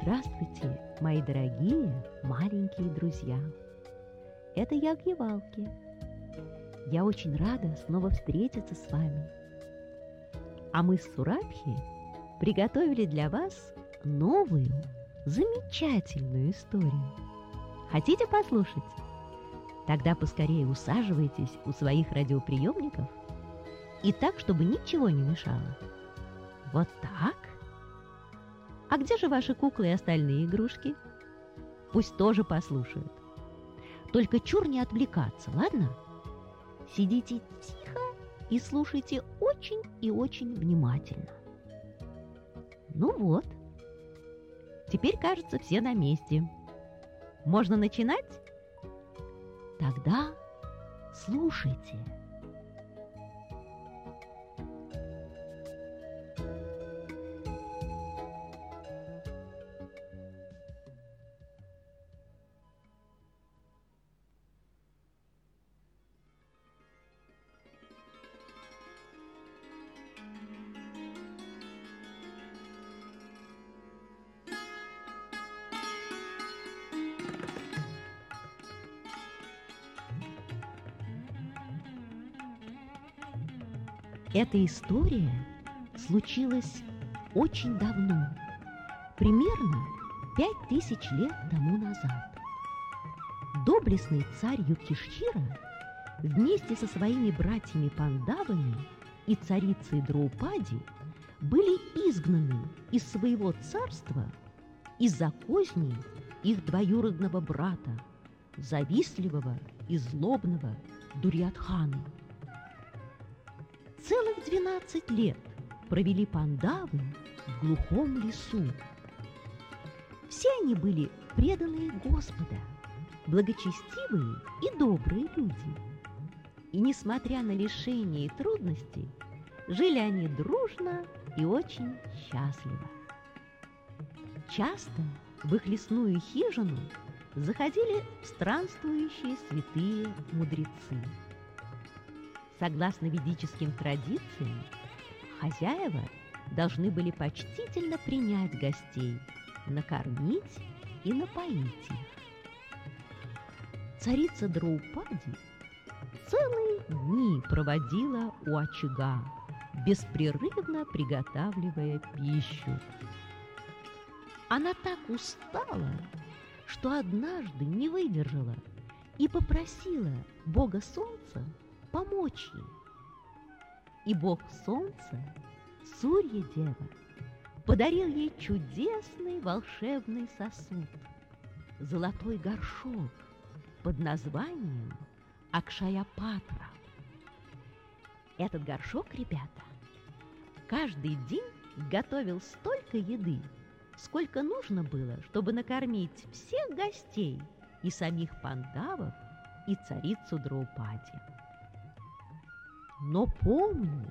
Здравствуйте, мои дорогие маленькие друзья! Это я, Гевалки. Я очень рада снова встретиться с вами. А мы с Сурабхи приготовили для вас новую, замечательную историю. Хотите послушать? Тогда поскорее усаживайтесь у своих радиоприемников и так, чтобы ничего не мешало. Вот так. А где же ваши куклы и остальные игрушки? Пусть тоже послушают. Только чур не отвлекаться, ладно? Сидите тихо и слушайте очень и очень внимательно. Ну вот. Теперь, кажется, все на месте. Можно начинать? Тогда слушайте. Эта история случилась очень давно, примерно 5000 лет тому назад. Доблестный царь Юдхиштхира вместе со своими братьями Пандавами и царицей Драупади были изгнаны из своего царства из-за козней их двоюродного брата, завистливого и злобного Дурьодханы. Целых 12 лет провели Пандавы в глухом лесу. Все они были преданные Господа, благочестивые и добрые люди. И, несмотря на лишения и трудности, жили они дружно и очень счастливо. Часто в их лесную хижину заходили странствующие святые мудрецы. Согласно ведическим традициям, хозяева должны были почтительно принять гостей, накормить и напоить их. Царица Драупади целые дни проводила у очага, беспрерывно приготавливая пищу. Она так устала, что однажды не выдержала и попросила бога солнца помочь ей. И бог солнца, Сурья-дева, подарил ей чудесный волшебный сосуд, золотой горшок под названием Акшая-патра. Этот горшок, ребята, каждый день готовил столько еды, сколько нужно было, чтобы накормить всех гостей и самих Пандавов, и царицу Драупади. Но помни,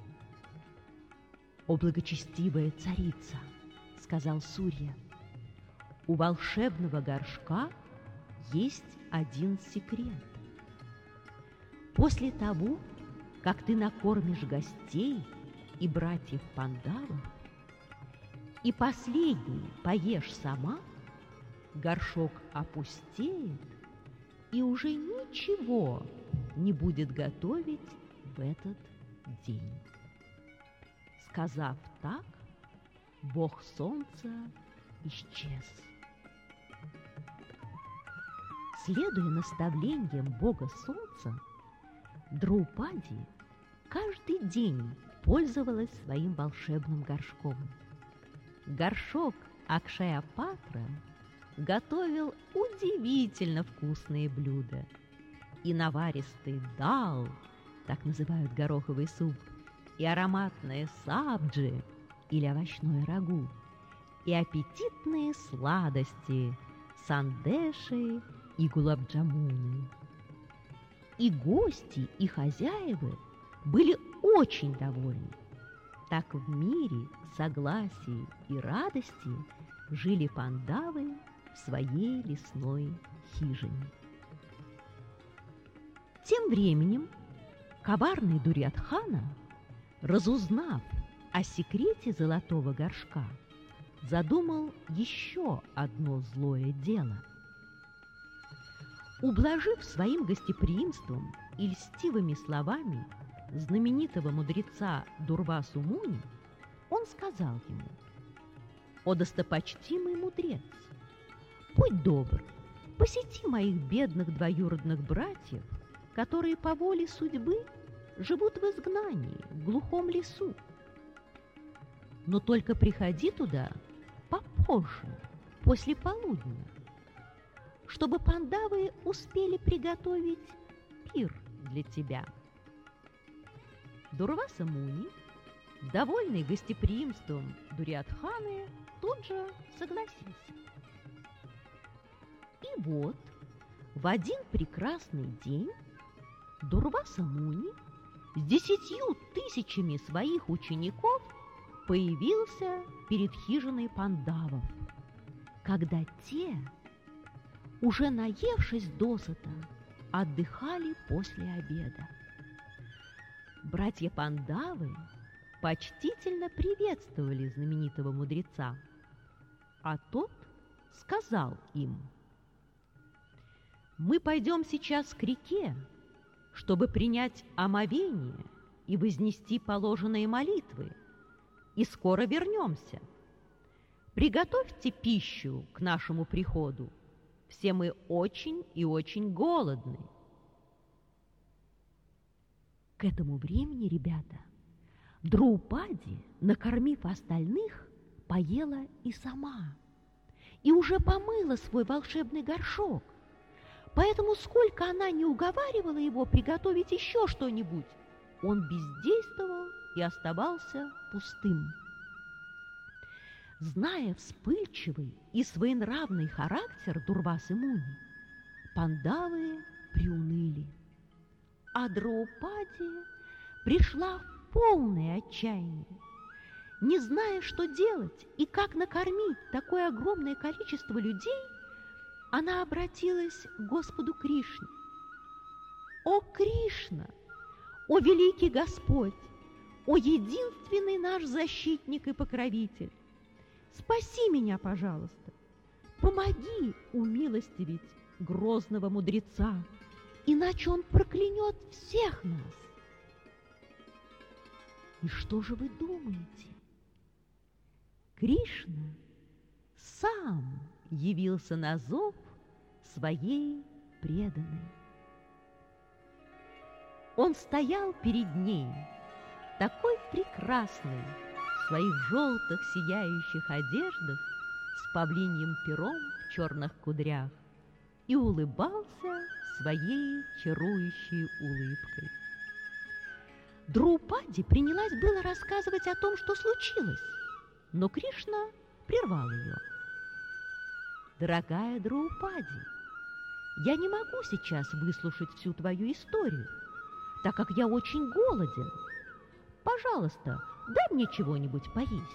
о благочестивая царица, сказал Сурья, у волшебного горшка есть один секрет. После того, как ты накормишь гостей и братьев Пандавов, и последний поешь сама, горшок опустеет и уже ничего не будет готовить в этот день. Сказав так, бог солнца исчез. Следуя наставлениям бога солнца, Драупади каждый день пользовалась своим волшебным горшком. Горшок Акшая-патра готовил удивительно вкусные блюда. И наваристый дал, так называют гороховый суп, и ароматное сабджи, или овощное рагу, и аппетитные сладости, сандеши и гулабджамуны. И гости, и хозяева были очень довольны. Так в мире, согласии и радости жили Пандавы в своей лесной хижине. Тем временем коварный Дурьодхана, разузнав о секрете золотого горшка, задумал еще одно злое дело. Ублажив своим гостеприимством и льстивыми словами знаменитого мудреца Дурвасу Муни, он сказал ему: «О достопочтимый мудрец, будь добр, посети моих бедных двоюродных братьев, которые по воле судьбы живут в изгнании в глухом лесу. Но только приходи туда попозже, после полудня, чтобы пандавы успели приготовить пир для тебя». Дурваса Муни, довольный гостеприимством Дуриодханы, тут же согласился. И вот в один прекрасный день Дурваса Муни с 10 000 своих учеников появился перед хижиной пандавов, когда те, уже наевшись досыта, отдыхали после обеда. Братья Пандавы почтительно приветствовали знаменитого мудреца, а тот сказал им: «Мы пойдем сейчас к реке, чтобы принять омовение и вознести положенные молитвы, и скоро вернемся. Приготовьте пищу к нашему приходу, все мы очень и очень голодны». К этому времени, ребята, Драупади, накормив остальных, поела и сама, и уже помыла свой волшебный горшок. Поэтому, сколько она не уговаривала его приготовить еще что-нибудь, он бездействовал и оставался пустым. Зная вспыльчивый и своенравный характер Дурвасы Муни, пандавы приуныли, а Драупади пришла в полное отчаяние. Не зная, что делать и как накормить такое огромное количество людей, она обратилась к Господу Кришне. «О Кришна! О великий Господь! О единственный наш защитник и покровитель! Спаси меня, пожалуйста! Помоги умилостивить грозного мудреца, иначе он проклянет всех нас». И что же вы думаете? Кришна сам явился на зов своей преданной. Он стоял перед ней, такой прекрасный, в своих желтых сияющих одеждах, с павлиньим пером в черных кудрях, и улыбался своей чарующей улыбкой. Драупади принялась было рассказывать о том, что случилось, но Кришна прервал ее. «Дорогая Драупади, я не могу сейчас выслушать всю твою историю, так как я очень голоден. Пожалуйста, дай мне чего-нибудь поесть».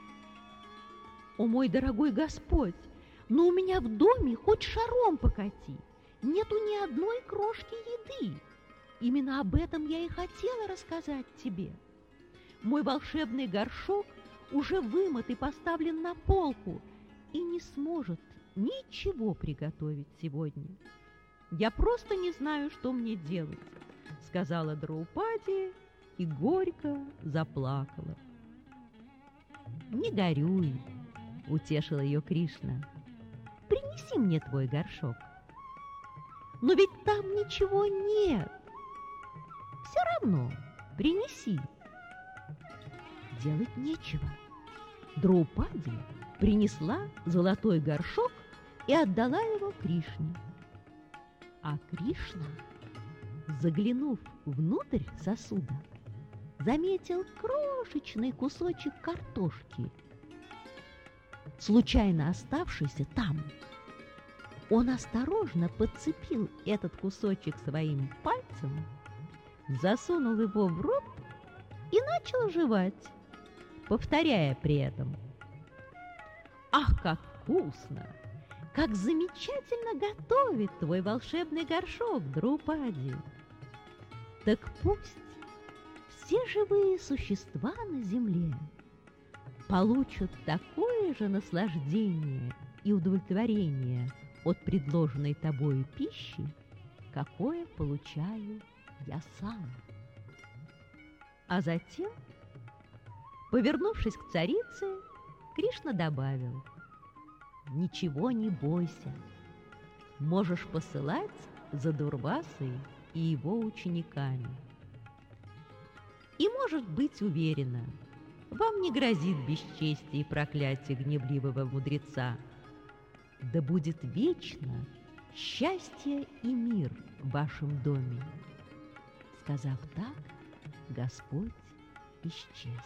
«О, мой дорогой Господь, но у меня в доме хоть шаром покати, нету ни одной крошки еды. Именно об этом я и хотела рассказать тебе. Мой волшебный горшок уже вымыт и поставлен на полку и не сможет ничего приготовить сегодня. Я просто не знаю, что мне делать», — сказала Драупади и горько заплакала. «Не горюй», — утешил ее Кришна. «Принеси мне твой горшок». «Но ведь там ничего нет». «Все равно принеси». Делать нечего. Драупади принесла золотой горшок и отдала его Кришне. А Кришна, заглянув внутрь сосуда, заметил крошечный кусочек картошки, случайно оставшийся там. Он осторожно подцепил этот кусочек своим пальцем, засунул его в рот и начал жевать, повторяя при этом: «Ах, как вкусно! Как замечательно готовит твой волшебный горшок, Драупади! Так пусть все живые существа на земле получат такое же наслаждение и удовлетворение от предложенной тобою пищи, какое получаю я сам. А затем, повернувшись к царице, Кришна добавил: «Ничего не бойся, можешь посылать за Дурвасой и его учениками. И можешь быть уверена, вам не грозит бесчестие и проклятие гневливого мудреца. Да будет вечно счастье и мир в вашем доме». Сказав так, Господь исчез.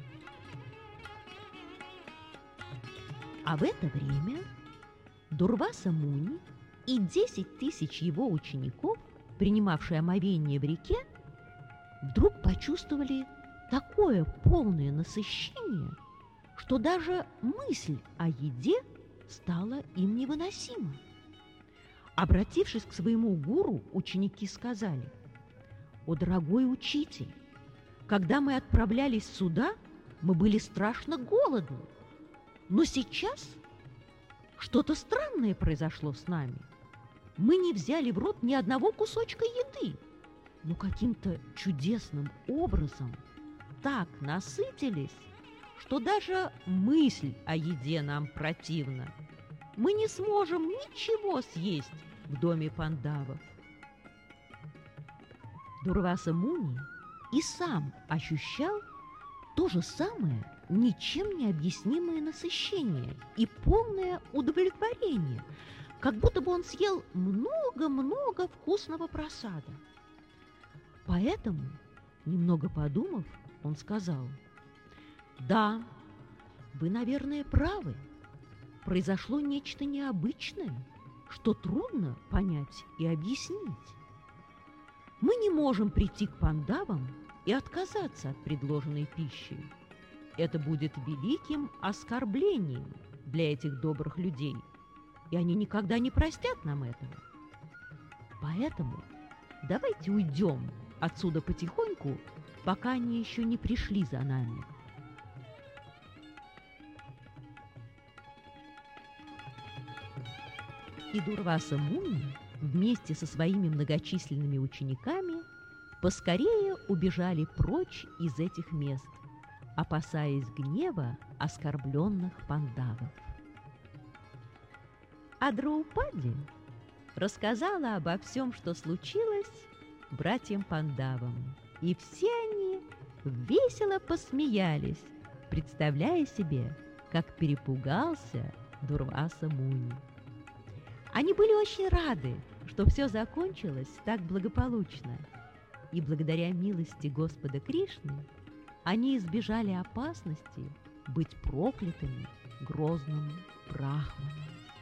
А в это время Дурваса Муни и 10 тысяч его учеников, принимавшие омовение в реке, вдруг почувствовали такое полное насыщение, что даже мысль о еде стала им невыносима. Обратившись к своему гуру, ученики сказали: «О, дорогой учитель, когда мы отправлялись сюда, мы были страшно голодны, но сейчас что-то странное произошло с нами. Мы не взяли в рот ни одного кусочка еды, но каким-то чудесным образом так насытились, что даже мысль о еде нам противна. Мы не сможем ничего съесть в доме пандавов». Дурваса Муни и сам ощущал то же самое ничем не объяснимое насыщение и полное удовлетворение, как будто бы он съел много-много вкусного просада. Поэтому, немного подумав, он сказал: «Да, вы, наверное, правы. Произошло нечто необычное, что трудно понять и объяснить. Мы не можем прийти к пандавам и отказаться от предложенной пищи. Это будет великим оскорблением для этих добрых людей, и они никогда не простят нам этого. Поэтому давайте уйдем отсюда потихоньку, пока они еще не пришли за нами». И Дурваса Муни вместе со своими многочисленными учениками поскорее убежали прочь из этих мест, опасаясь гнева оскорбленных пандавов. А Драупади рассказала обо всем, что случилось, братьям Пандавам, и все они весело посмеялись, представляя себе, как перепугался Дурваса Муни. Они были очень рады, что все закончилось так благополучно, и благодаря милости Господа Кришны они избежали опасности быть проклятыми грозным Брахманом.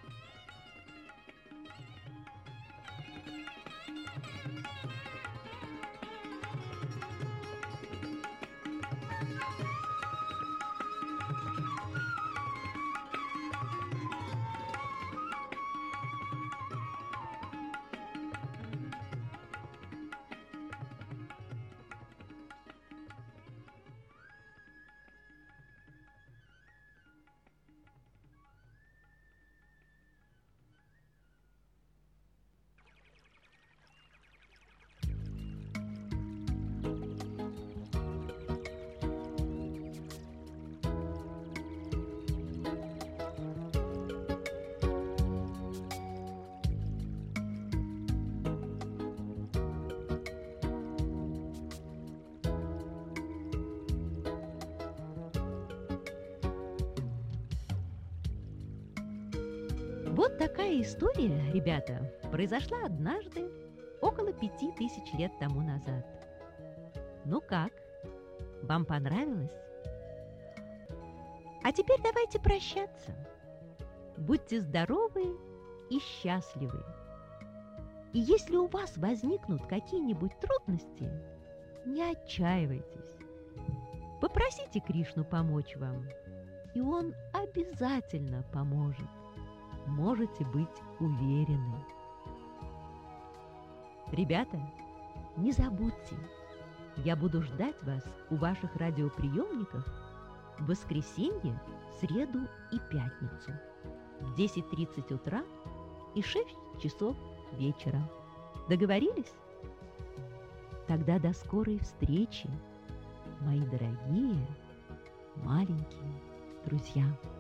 Вот такая история, ребята, произошла однажды около 5000 лет тому назад. Ну как, вам понравилось? А теперь давайте прощаться. Будьте здоровы и счастливы. И если у вас возникнут какие-нибудь трудности, не отчаивайтесь. Попросите Кришну помочь вам, и он обязательно поможет. Можете быть уверены. Ребята, не забудьте, я буду ждать вас у ваших радиоприемников в воскресенье, среду и пятницу в 10:30 утра и 6 часов вечера. Договорились? Тогда до скорой встречи, мои дорогие маленькие друзья.